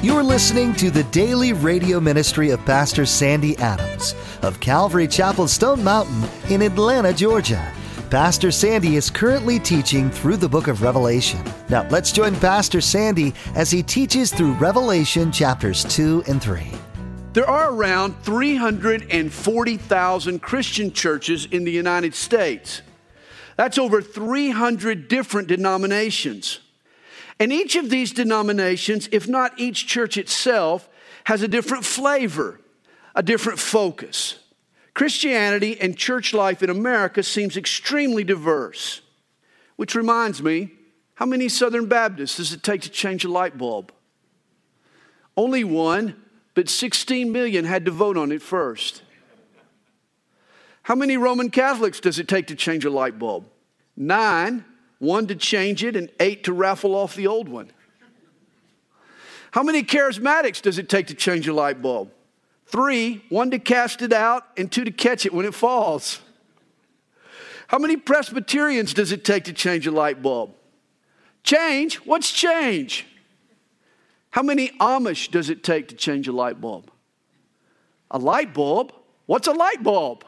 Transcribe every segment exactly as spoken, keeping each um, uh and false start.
You're listening to the daily radio ministry of Pastor Sandy Adams of Calvary Chapel Stone Mountain in Atlanta, Georgia. Pastor Sandy is currently teaching through the book of Revelation. Now, let's join Pastor Sandy as he teaches through Revelation chapters two and three. There are around three hundred forty thousand Christian churches in the United States. That's over three hundred different denominations. And each of these denominations, if not each church itself, has a different flavor, a different focus. Christianity and church life in America seems extremely diverse. Which reminds me, how many Southern Baptists does it take to change a light bulb? Only one, but sixteen million had to vote on it first. How many Roman Catholics does it take to change a light bulb? Nine. One to change it and eight to raffle off the old one. How many charismatics does it take to change a light bulb? Three, one to cast it out and two to catch it when it falls. How many Presbyterians does it take to change a light bulb? Change? What's change? How many Amish does it take to change a light bulb? A light bulb? What's a light bulb?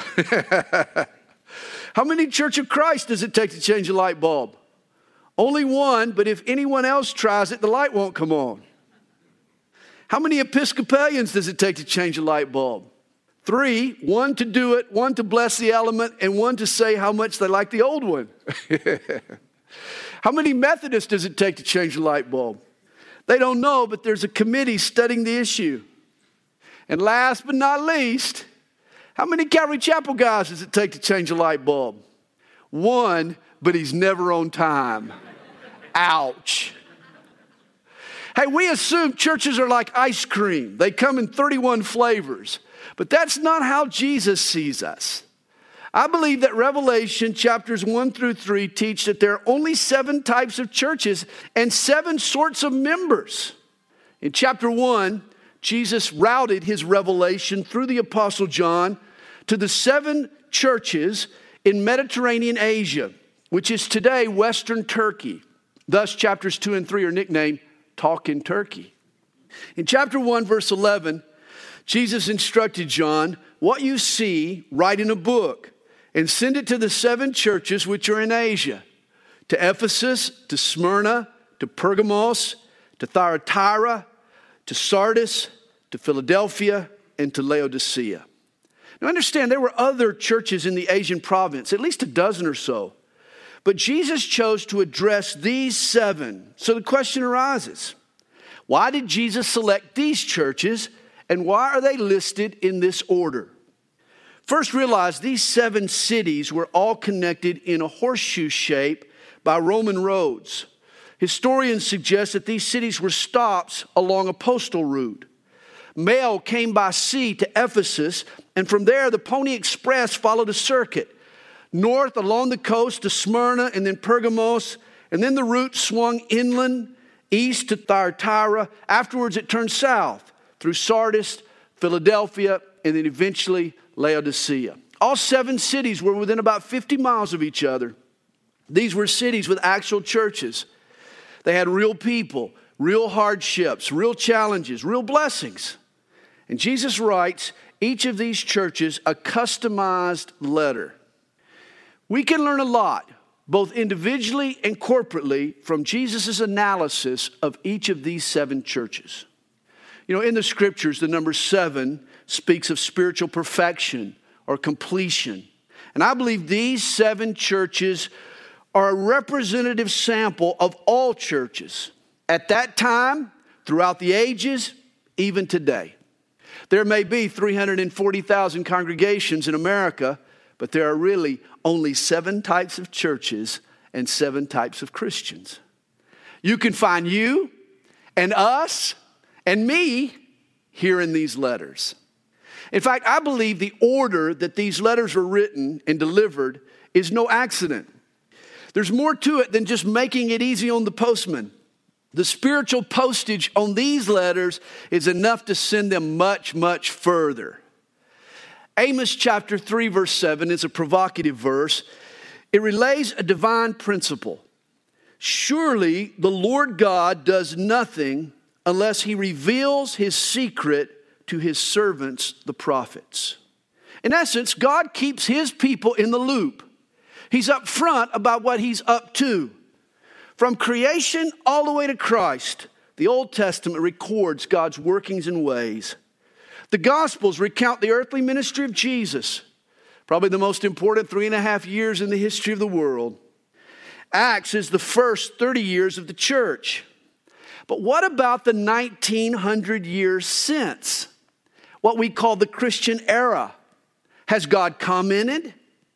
How many Church of Christ does it take to change a light bulb? Only one, but if anyone else tries it, the light won't come on. How many Episcopalians does it take to change a light bulb? Three, one to do it, one to bless the element, and one to say how much they like the old one. How many Methodists does it take to change a light bulb? They don't know, but there's a committee studying the issue. And last but not least, how many Calvary Chapel guys does it take to change a light bulb? One, but he's never on time. Ouch. Hey, we assume churches are like ice cream. They come in thirty-one flavors. But that's not how Jesus sees us. I believe that Revelation chapters one through three teach that there are only seven types of churches and seven sorts of members. In chapter one, Jesus routed his revelation through the Apostle John to the seven churches in Mediterranean Asia, which is today Western Turkey. Thus, chapters two and three are nicknamed Talking Turkey. In chapter one, verse eleven, Jesus instructed John, "What you see, write in a book and send it to the seven churches which are in Asia, to Ephesus, to Smyrna, to Pergamos, to Thyatira, to Sardis, to Philadelphia, and to Laodicea." Now understand, there were other churches in the Asian province, at least a dozen or so. But Jesus chose to address these seven. So the question arises, why did Jesus select these churches, and why are they listed in this order? First, realize these seven cities were all connected in a horseshoe shape by Roman roads. Historians suggest that these cities were stops along a postal route. Mail came by sea to Ephesus, and from there the Pony Express followed a circuit. North along the coast to Smyrna and then Pergamos, and then the route swung inland, east to Thyatira. Afterwards it turned south through Sardis, Philadelphia, and then eventually Laodicea. All seven cities were within about fifty miles of each other. These were cities with actual churches. They had real people, real hardships, real challenges, real blessings. And Jesus writes each of these churches a customized letter. We can learn a lot, both individually and corporately, from Jesus' analysis of each of these seven churches. You know, in the scriptures, the number seven speaks of spiritual perfection or completion. And I believe these seven churches are a representative sample of all churches at that time, throughout the ages, even today. There may be three hundred forty thousand congregations in America, but there are really only seven types of churches and seven types of Christians. You can find you and us and me here in these letters. In fact, I believe the order that these letters were written and delivered is no accident. There's more to it than just making it easy on the postman. The spiritual postage on these letters is enough to send them much, much further. Amos chapter three, verse seven is a provocative verse. It relays a divine principle. Surely the Lord God does nothing unless he reveals his secret to his servants, the prophets. In essence, God keeps his people in the loop. He's up front about what he's up to. From creation all the way to Christ, the Old Testament records God's workings and ways. The Gospels recount the earthly ministry of Jesus, probably the most important three and a half years in the history of the world. Acts is the first thirty years of the church. But what about the nineteen hundred years since? What we call the Christian era. Has God commented?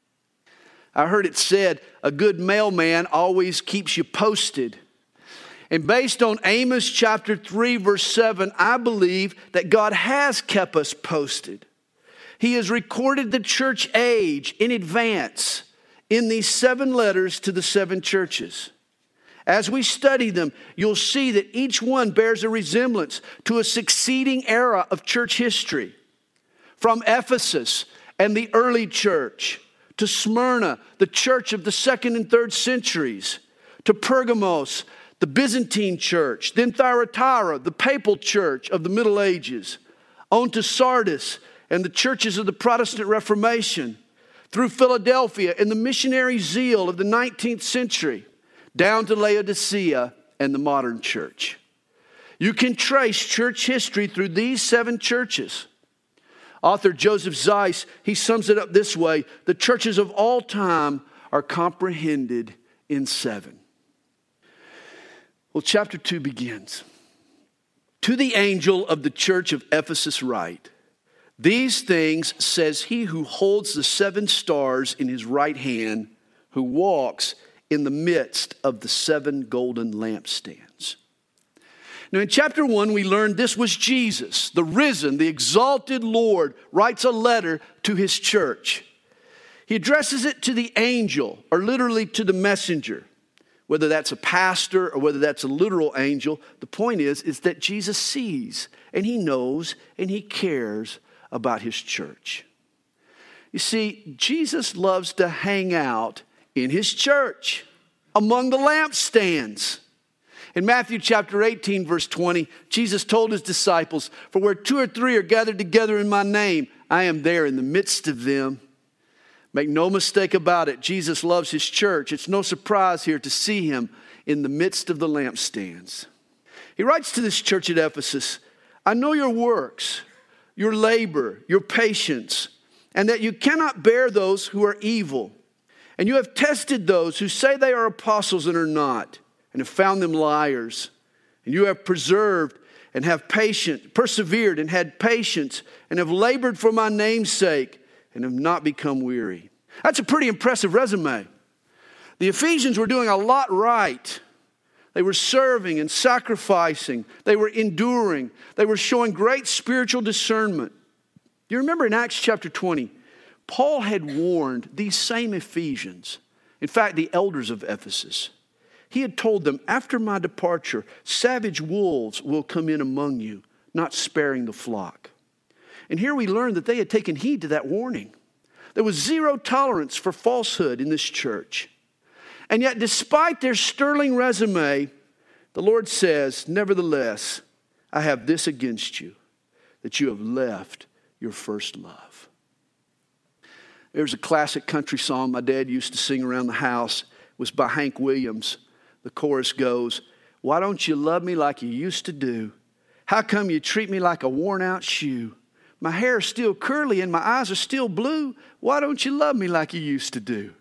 I heard it said, a good mailman always keeps you posted. And based on Amos chapter three, verse seven, I believe that God has kept us posted. He has recorded the church age in advance in these seven letters to the seven churches. As we study them, you'll see that each one bears a resemblance to a succeeding era of church history. From Ephesus and the early church, to Smyrna, the church of the second and third centuries, to Pergamos, the Byzantine church, then Thyatira, the papal church of the Middle Ages, on to Sardis and the churches of the Protestant Reformation, through Philadelphia and the missionary zeal of the nineteenth century, down to Laodicea and the modern church. You can trace church history through these seven churches. Author Joseph Zeiss, he sums it up this way: the churches of all time are comprehended in seven. Well, chapter two begins. To the angel of the church of Ephesus write, these things says he who holds the seven stars in his right hand, who walks in the midst of the seven golden lampstands. Now in chapter one, we learned this was Jesus, the risen, the exalted Lord, writes a letter to his church. He addresses it to the angel, or literally to the messenger. Whether that's a pastor or whether that's a literal angel, the point is, is that Jesus sees and he knows and he cares about his church. You see, Jesus loves to hang out in his church, among the lampstands. In Matthew chapter eighteen, verse twenty, Jesus told his disciples, for where two or three are gathered together in my name, I am there in the midst of them. Make no mistake about it, Jesus loves his church. It's no surprise here to see him in the midst of the lampstands. He writes to this church at Ephesus, I know your works, your labor, your patience, and that you cannot bear those who are evil. And you have tested those who say they are apostles and are not, and have found them liars. And you have preserved and have patient, persevered and had patience, and have labored for my name's sake, and have not become weary. That's a pretty impressive resume. The Ephesians were doing a lot right. They were serving and sacrificing. They were enduring. They were showing great spiritual discernment. You remember in Acts chapter twenty, Paul had warned these same Ephesians, in fact, the elders of Ephesus. He had told them, after my departure, savage wolves will come in among you, not sparing the flock. And here we learn that they had taken heed to that warning. There was zero tolerance for falsehood in this church. And yet, despite their sterling resume, the Lord says, nevertheless, I have this against you, that you have left your first love. There's a classic country song my dad used to sing around the house. It was by Hank Williams. The chorus goes, why don't you love me like you used to do? How come you treat me like a worn out shoe? My hair is still curly and my eyes are still blue. Why don't you love me like you used to do?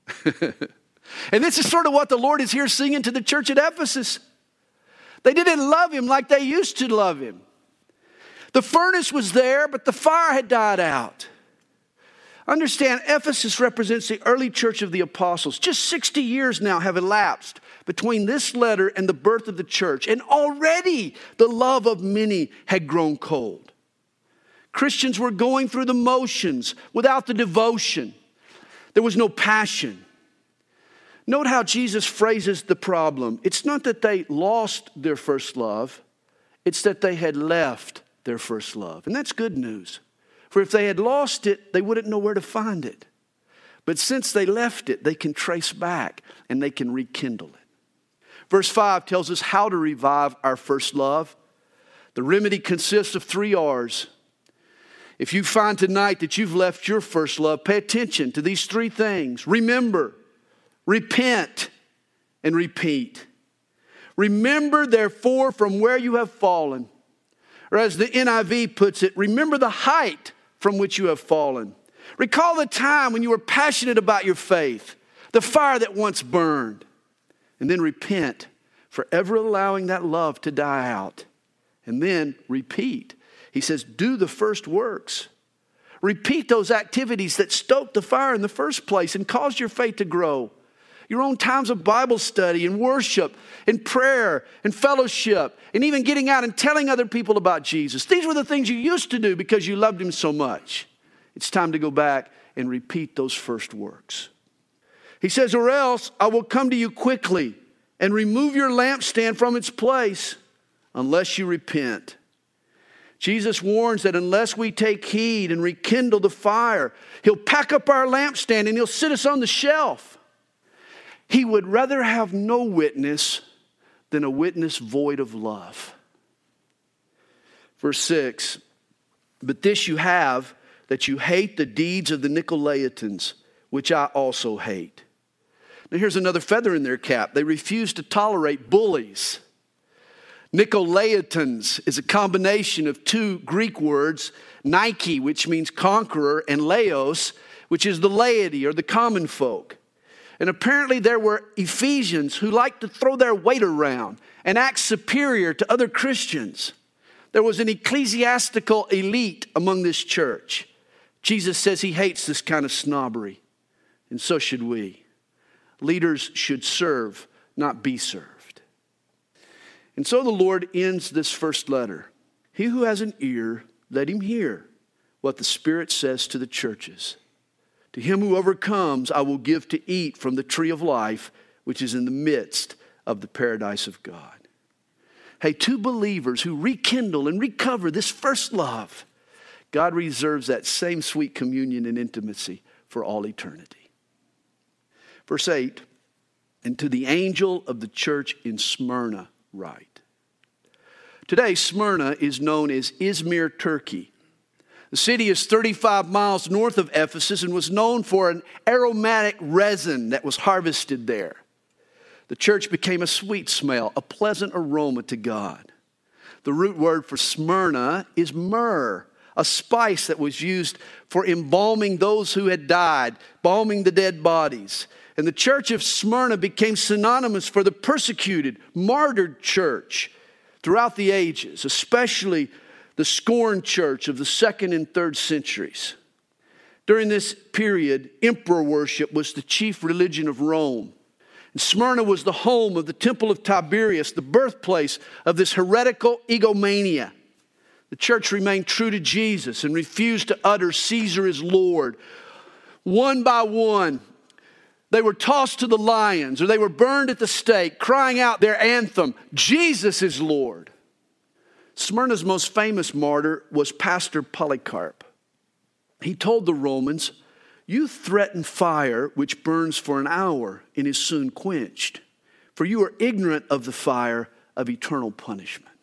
And this is sort of what the Lord is here singing to the church at Ephesus. They didn't love him like they used to love him. The furnace was there, but the fire had died out. Understand, Ephesus represents the early church of the apostles. Just sixty years now have elapsed between this letter and the birth of the church. And already the love of many had grown cold. Christians were going through the motions without the devotion. There was no passion. Note how Jesus phrases the problem. It's not that they lost their first love. It's that they had left their first love. And that's good news. For if they had lost it, they wouldn't know where to find it. But since they left it, they can trace back and they can rekindle it. Verse five tells us how to revive our first love. The remedy consists of three R's. If you find tonight that you've left your first love, pay attention to these three things. Remember, repent, and repeat. Remember, therefore, from where you have fallen. Or as the N I V puts it, remember the height from which you have fallen. Recall the time when you were passionate about your faith, the fire that once burned. And then repent for ever allowing that love to die out. And then repeat. He says, do the first works. Repeat those activities that stoked the fire in the first place and caused your faith to grow. Your own times of Bible study and worship and prayer and fellowship and even getting out and telling other people about Jesus. These were the things you used to do because you loved him so much. It's time to go back and repeat those first works. He says, or else I will come to you quickly and remove your lampstand from its place unless you repent. Jesus warns that unless we take heed and rekindle the fire, he'll pack up our lampstand and he'll sit us on the shelf. He would rather have no witness than a witness void of love. Verse six, but this you have, that you hate the deeds of the Nicolaitans, which I also hate. Now here's another feather in their cap. They refuse to tolerate bullies. Nicolaitans is a combination of two Greek words, Nike, which means conqueror, and laos, which is the laity or the common folk. And apparently there were Ephesians who liked to throw their weight around and act superior to other Christians. There was an ecclesiastical elite among this church. Jesus says he hates this kind of snobbery, and so should we. Leaders should serve, not be served. And so the Lord ends this first letter. He who has an ear, let him hear what the Spirit says to the churches. To him who overcomes, I will give to eat from the tree of life, which is in the midst of the paradise of God. Hey, two believers who rekindle and recover this first love, God reserves that same sweet communion and intimacy for all eternity. Verse eight, and to the angel of the church in Smyrna write. Today, Smyrna is known as Izmir, Turkey. The city is thirty-five miles north of Ephesus and was known for an aromatic resin that was harvested there. The church became a sweet smell, a pleasant aroma to God. The root word for Smyrna is myrrh, a spice that was used for embalming those who had died, balming the dead bodies. And the church of Smyrna became synonymous for the persecuted, martyred church throughout the ages, especially the scorned church of the second and third centuries. During this period, emperor worship was the chief religion of Rome. And Smyrna was the home of the temple of Tiberius, the birthplace of this heretical egomania. The church remained true to Jesus and refused to utter Caesar is Lord. One by one, they were tossed to the lions or they were burned at the stake, crying out their anthem, Jesus is Lord. Smyrna's most famous martyr was Pastor Polycarp. He told the Romans, you threaten fire which burns for an hour and is soon quenched, for you are ignorant of the fire of eternal punishment.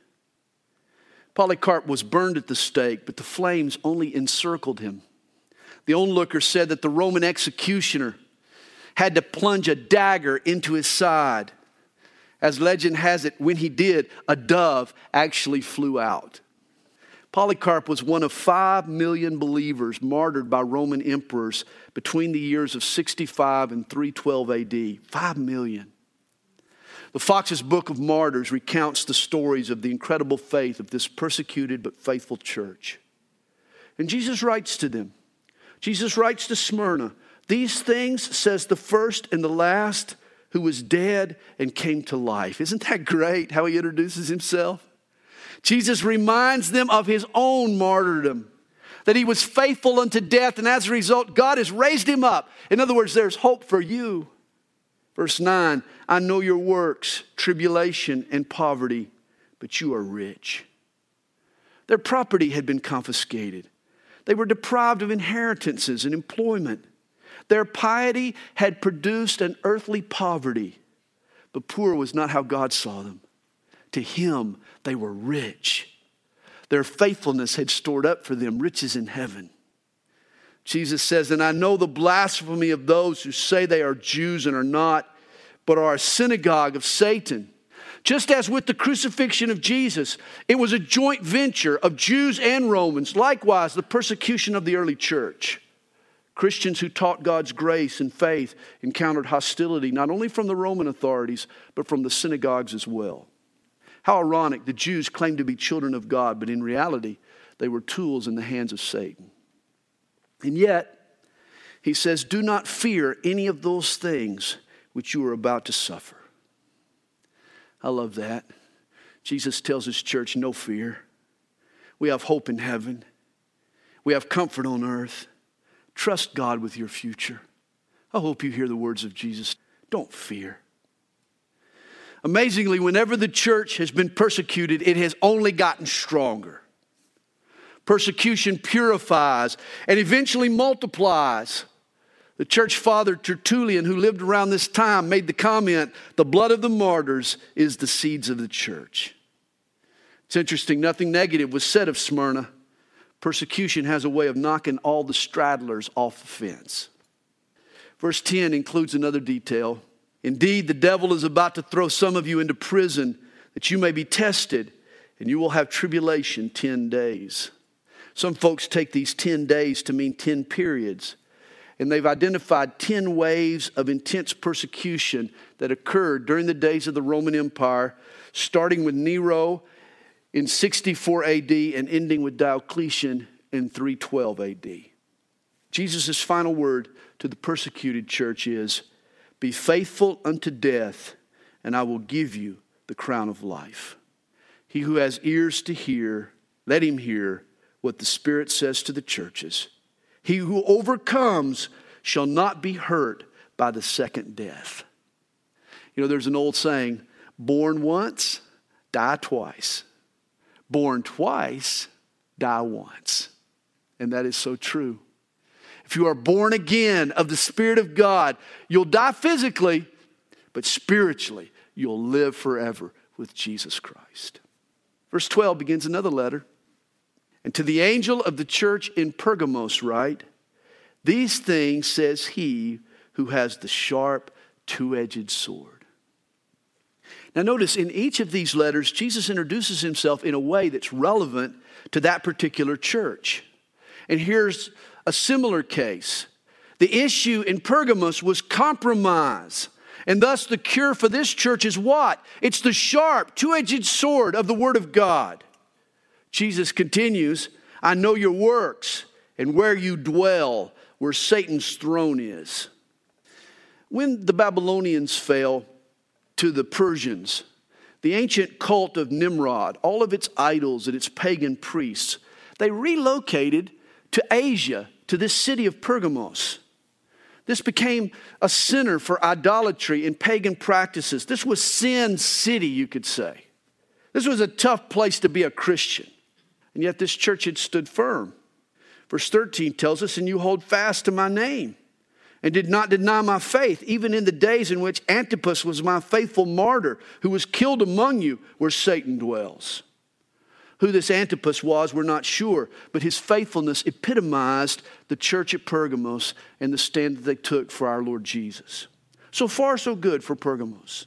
Polycarp was burned at the stake, but the flames only encircled him. The onlooker said that the Roman executioner had to plunge a dagger into his side. As legend has it, when he did, a dove actually flew out. Polycarp was one of five million believers martyred by Roman emperors between the years of sixty-five and three twelve A D. Five million. The Fox's Book of Martyrs recounts the stories of the incredible faith of this persecuted but faithful church. And Jesus writes to them. Jesus writes to Smyrna, these things says the first and the last, who was dead and came to life. Isn't that great how he introduces himself? Jesus reminds them of his own martyrdom, that he was faithful unto death, and as a result, God has raised him up. In other words, there's hope for you. Verse nine, I know your works, tribulation and poverty, but you are rich. Their property had been confiscated. They were deprived of inheritances and employment. Their piety had produced an earthly poverty, but poor was not how God saw them. To him, they were rich. their faithfulness had stored up for them riches in heaven. Jesus says, and I know the blasphemy of those who say they are Jews and are not, but are a synagogue of Satan. Just as with the crucifixion of Jesus, it was a joint venture of Jews and Romans. Likewise, the persecution of the early church. Christians who taught God's grace and faith encountered hostility not only from the Roman authorities, but from the synagogues as well. How ironic, the Jews claimed to be children of God, but in reality, they were tools in the hands of Satan. And yet, he says, do not fear any of those things which you are about to suffer. I love that. Jesus tells his church, no fear. We have hope in heaven. We have comfort on earth. Trust God with your future. I hope you hear the words of Jesus. Don't fear. Amazingly, whenever the church has been persecuted, it has only gotten stronger. Persecution purifies and eventually multiplies. The church father Tertullian, who lived around this time, made the comment, the blood of the martyrs is the seeds of the church. It's interesting, nothing negative was said of Smyrna. Persecution has a way of knocking all the straddlers off the fence. Verse ten includes another detail. Indeed, the devil is about to throw some of you into prison that you may be tested, and you will have tribulation ten days. Some folks take these ten days to mean ten periods. And they've identified ten waves of intense persecution that occurred during the days of the Roman Empire, starting with Nero in sixty-four A D and ending with Diocletian in three twelve A D. Jesus' final word to the persecuted church is, be faithful unto death, and I will give you the crown of life. He who has ears to hear, let him hear what the Spirit says to the churches. He who overcomes shall not be hurt by the second death. You know, there's an old saying, born once, die twice. Born twice, die once. And that is so true. If you are born again of the Spirit of God, you'll die physically, but spiritually, you'll live forever with Jesus Christ. Verse twelve begins another letter. And to the angel of the church in Pergamos write, these things says he who has the sharp two-edged sword. Now notice, in each of these letters, Jesus introduces himself in a way that's relevant to that particular church. And here's a similar case. The issue in Pergamos was compromise. And thus the cure for this church is what? It's the sharp, two-edged sword of the Word of God. Jesus continues, I know your works and where you dwell, where Satan's throne is. When the Babylonians fell to the Persians, the ancient cult of Nimrod, all of its idols and its pagan priests, they relocated to Asia, to this city of Pergamos. This became a center for idolatry and pagan practices. This was Sin City, you could say. This was a tough place to be a Christian. And yet this church had stood firm. Verse thirteen tells us, and you hold fast to my name and did not deny my faith, even in the days in which Antipas was my faithful martyr, who was killed among you where Satan dwells. Who this Antipas was, we're not sure, but his faithfulness epitomized the church at Pergamos and the stand that they took for our Lord Jesus. So far, so good for Pergamos.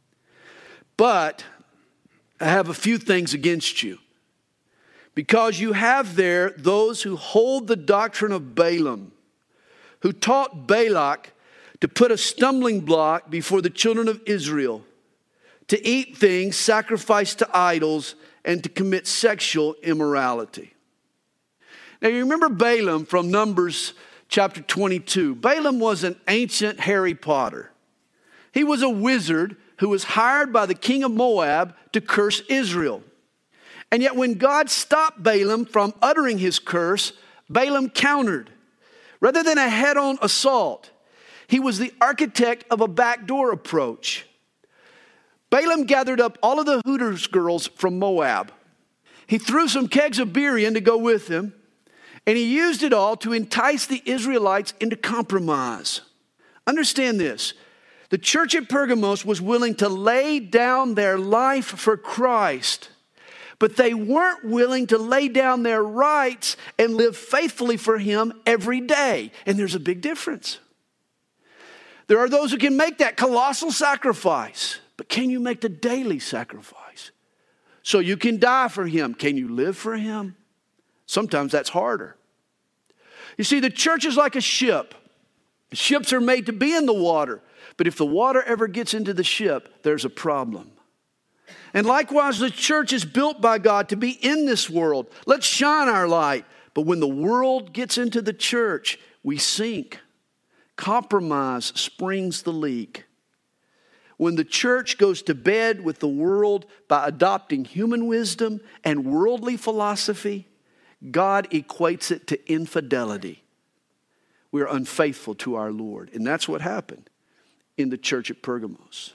But I have a few things against you. Because you have there those who hold the doctrine of Balaam, who taught Balak to put a stumbling block before the children of Israel, to eat things sacrificed to idols, and to commit sexual immorality. Now you remember Balaam from Numbers chapter twenty-two. Balaam was an ancient Harry Potter. He was a wizard who was hired by the king of Moab to curse Israel. And yet when God stopped Balaam from uttering his curse, Balaam countered. Rather than a head-on assault, he was the architect of a backdoor approach. Balaam gathered up all of the Hooters girls from Moab. He threw some kegs of beer in to go with him, and he used it all to entice the Israelites into compromise. Understand this. The church at Pergamos was willing to lay down their life for Christ, but they weren't willing to lay down their rights and live faithfully for Him every day. And there's a big difference. There are those who can make that colossal sacrifice, but can you make the daily sacrifice? So you can die for Him. Can you live for Him? Sometimes that's harder. You see, the church is like a ship. Ships are made to be in the water, but if the water ever gets into the ship, there's a problem. And likewise, the church is built by God to be in this world. Let's shine our light. But when the world gets into the church, we sink. Compromise springs the leak. When the church goes to bed with the world by adopting human wisdom and worldly philosophy, God equates it to infidelity. We're unfaithful to our Lord. And that's what happened in the church at Pergamos.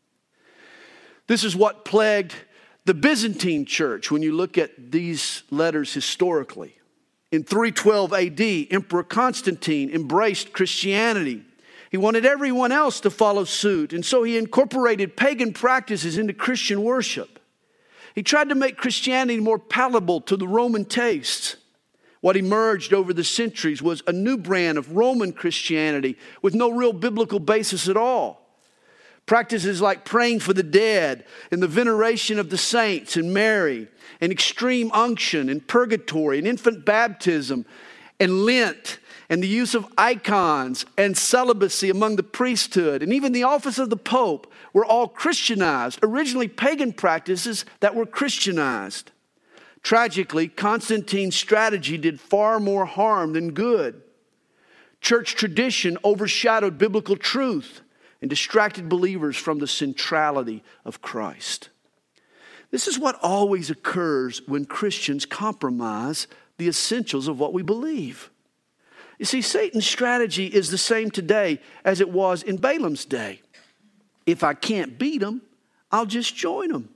This is what plagued the Byzantine church when you look at these letters historically. In three twelve A D, Emperor Constantine embraced Christianity. He wanted everyone else to follow suit, and so he incorporated pagan practices into Christian worship. He tried to make Christianity more palatable to the Roman tastes. What emerged over the centuries was a new brand of Roman Christianity with no real biblical basis at all. Practices like praying for the dead and the veneration of the saints and Mary and extreme unction and purgatory and infant baptism and Lent and the use of icons and celibacy among the priesthood and even the office of the Pope were all Christianized, originally pagan practices that were Christianized. Tragically, Constantine's strategy did far more harm than good. Church tradition overshadowed biblical truth and distracted believers from the centrality of Christ. This is what always occurs when Christians compromise the essentials of what we believe. You see, Satan's strategy is the same today as it was in Balaam's day. If I can't beat him, I'll just join him.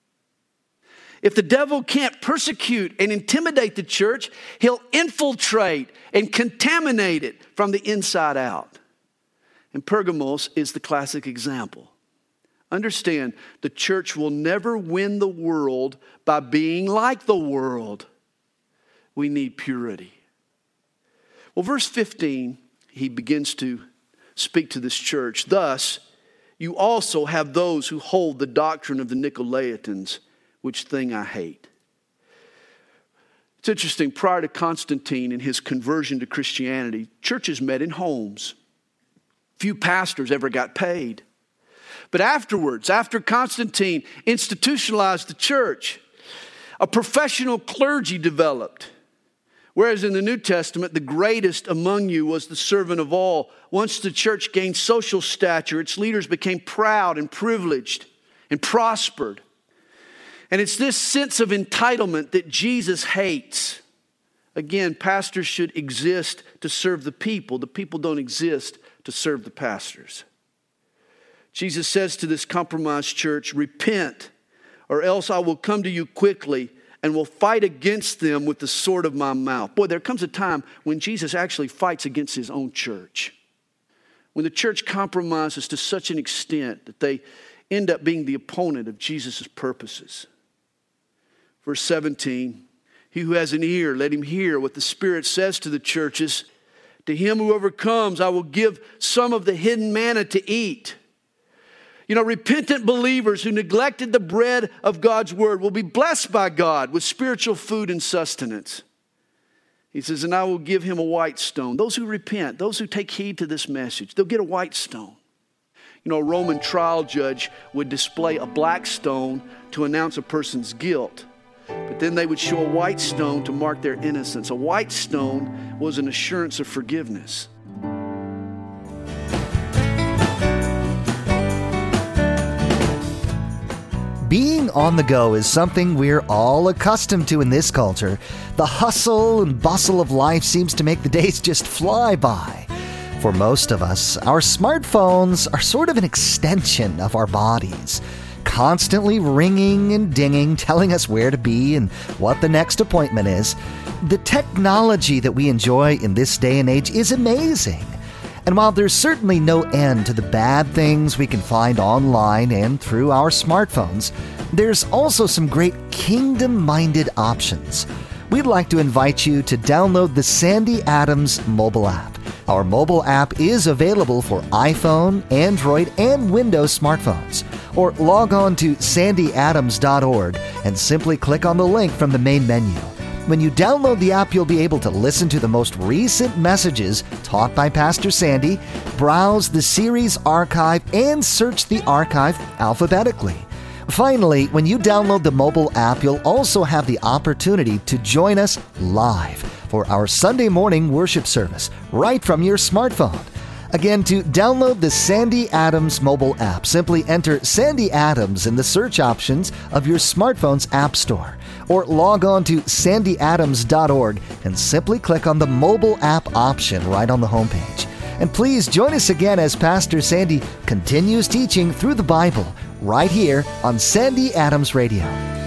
If the devil can't persecute and intimidate the church, he'll infiltrate and contaminate it from the inside out. And Pergamos is the classic example. Understand, the church will never win the world by being like the world. We need purity. Well, verse fifteen, he begins to speak to this church. Thus, you also have those who hold the doctrine of the Nicolaitans, which thing I hate. It's interesting, prior to Constantine and his conversion to Christianity, churches met in homes. Few pastors ever got paid. But afterwards, after Constantine institutionalized the church, a professional clergy developed. Whereas in the New Testament, the greatest among you was the servant of all. Once the church gained social stature, its leaders became proud and privileged and prospered. And it's this sense of entitlement that Jesus hates. Again, pastors should exist to serve the people. The people don't exist to serve the pastors. Jesus says to this compromised church, repent, or else I will come to you quickly and will fight against them with the sword of my mouth. Boy, there comes a time when Jesus actually fights against his own church. When the church compromises to such an extent that they end up being the opponent of Jesus' purposes. Verse seventeen, he who has an ear, let him hear what the Spirit says to the churches. To him who overcomes, I will give some of the hidden manna to eat. You know, repentant believers who neglected the bread of God's word will be blessed by God with spiritual food and sustenance. He says, and I will give him a white stone. Those who repent, those who take heed to this message, they'll get a white stone. You know, a Roman trial judge would display a black stone to announce a person's guilt. But then they would show a white stone to mark their innocence. A white stone was an assurance of forgiveness. Being on the go is something we're all accustomed to in this culture. The hustle and bustle of life seems to make the days just fly by. For most of us, our smartphones are sort of an extension of our bodies, constantly ringing and dinging, telling us where to be and what the next appointment is. The technology that we enjoy in this day and age is amazing. And while there's certainly no end to the bad things we can find online and through our smartphones, there's also some great kingdom-minded options. We'd like to invite you to download the Sandy Adams mobile app. Our mobile app is available for iPhone, Android, and Windows smartphones. Or log on to sandy adams dot org and simply click on the link from the main menu. When you download the app, you'll be able to listen to the most recent messages taught by Pastor Sandy, browse the series archive, and search the archive alphabetically. Finally, when you download the mobile app, you'll also have the opportunity to join us live for our Sunday morning worship service right from your smartphone. Again, to download the Sandy Adams mobile app, simply enter Sandy Adams in the search options of your smartphone's app store, or log on to sandy adams dot org and simply click on the mobile app option right on the homepage. And please join us again as Pastor Sandy continues teaching through the Bible right here on Sandy Adams Radio.